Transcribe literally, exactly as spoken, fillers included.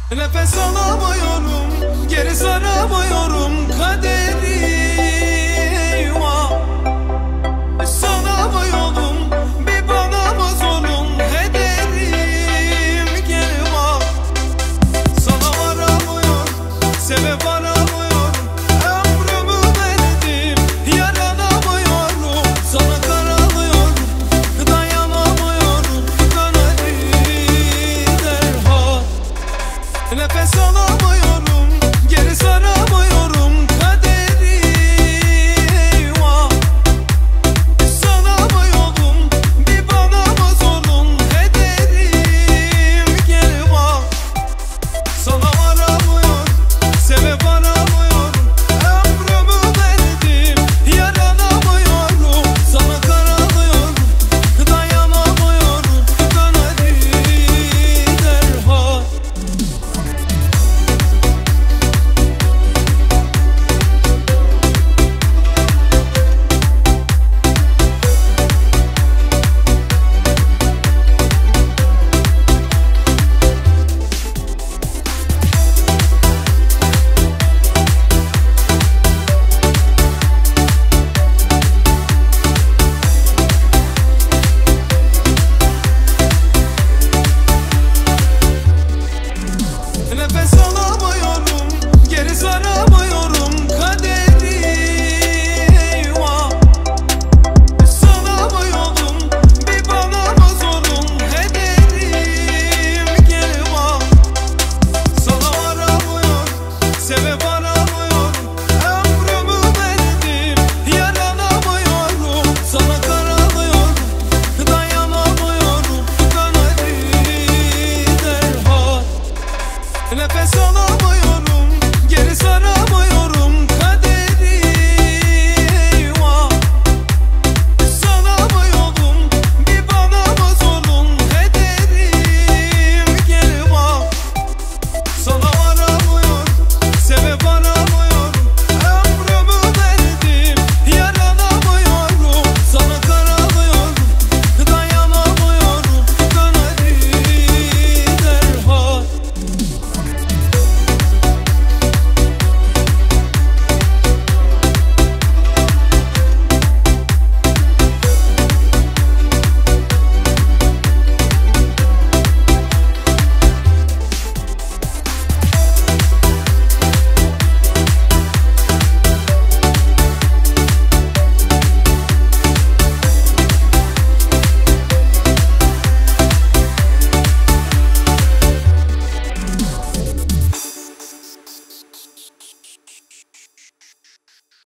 Nefes alamıyorum, geri saramıyorum kaderi. Vah, sanamıyorum, bir bana mazlum ederim. Gel vah, sana varamıyorum, sebep aramıyorum. Ömrümü verdim, yaranamıyorum. Sana karalıyorum, dayanamıyorum. Kaderim derhal. Nefes alamıyorum, geri saramıyorum kaderi. Vah, sanamıyorum, bir bana mazlum ederim. Gel vah, sana varamıyorum, sebep aramıyorum. Ömrümü verdim, yaranamıyorum. Sana karalıyorum, dayanamıyorum. Kaderim derhal. Nefes alamıyorum, geri saramıyorum kaderi. Vah, sanamıyorum, bir bana mazlum ederim. Gel vah, sana varamıyorum, sebep aramıyorum. Ömrümü verdim, yaranamıyorum. Sana karalıyorum, dayanamıyorum. Kaderim derhal. Nefes alamıyorum.